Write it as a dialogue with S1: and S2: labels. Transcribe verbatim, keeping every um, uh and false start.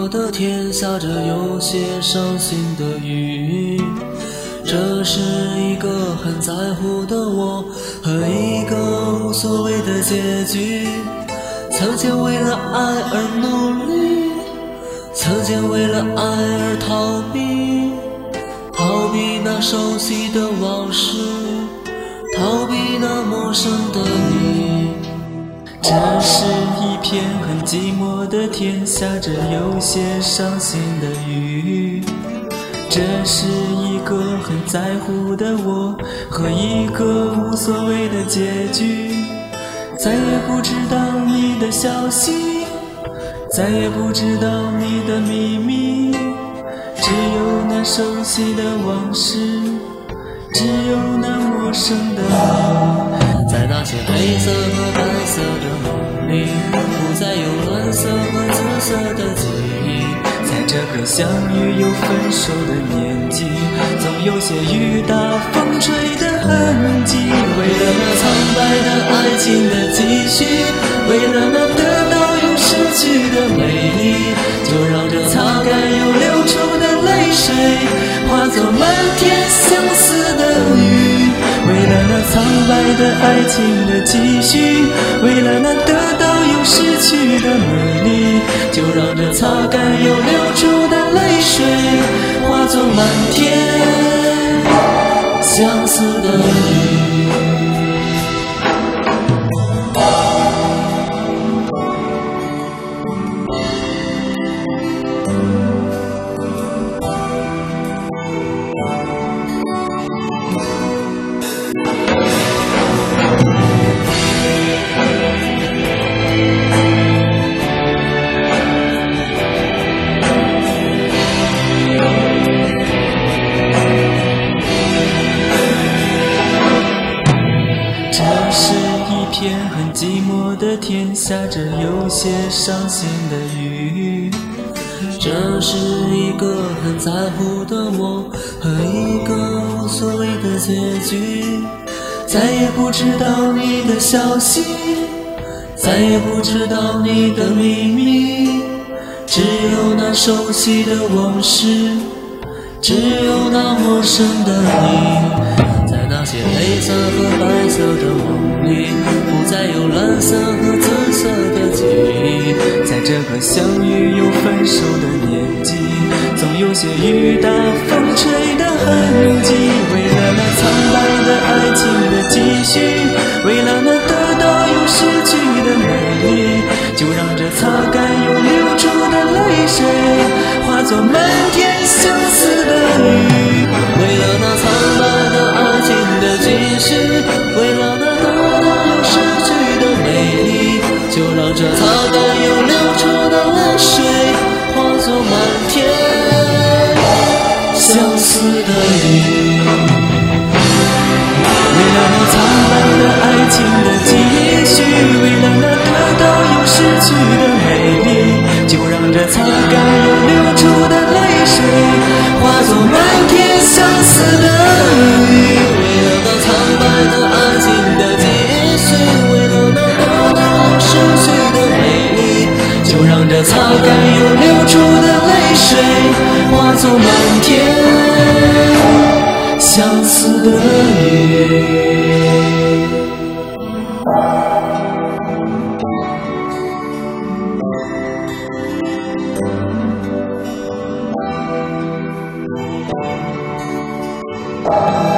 S1: 寞的天下着有些伤心的雨，这是一个很在乎的我和一个无所谓的结局。曾经为了爱而努力，曾经为了爱而逃避，逃避那熟悉的往事，逃避那陌生的你。这是一片很寂寞的天，下着有些伤心的雨。这是一个很在乎的我和一个无所谓的结局。再也不知道你的消息，再也不知道你的秘密，只有那熟悉的往事，只有那陌生的你。在那些黑色和白色的梦里，不再有蓝色和紫色的记忆。在这个相遇又分手的年纪，总有些雨打风吹的痕迹。为了那苍白的爱情的继续，为了那得到又失去的美丽，就让这擦干又流出的泪水化作漫天相思的雨。为了那苍白的爱情的继续，为了那得到又失去的美丽，就让这擦干又流出的泪水化作漫天相思的雨。片很寂寞的天，下着有些伤心的雨。这是一个很在乎的我和一个无所谓的结局。再也不知道你的消息，再也不知道你的秘密，只有那熟悉的往事，只有那陌生的你。在那些黑色和白色的梦里，不再有蓝色和紫色的记忆。在这个相遇又分手的年纪，总有些雨打风吹的痕迹。为了那苍白的爱情的继续，为了那得到又失去的美丽，就让这擦干又流出的泪水化作漫天相思的雨。为了那苍白的爱情的继续，为了那得到又失去的美丽，就让这擦干又流出的泪水化作漫天相思的雨。为了那苍白的爱情的继续，为了那得到又失去的美丽，就让这擦干又流出的泪水化作漫天相思的雨。为了那苍白的爱情的继续，为了那得到又失去的美丽，就让这擦干又流出的泪水化作漫天相思的雨。
S2: Bye.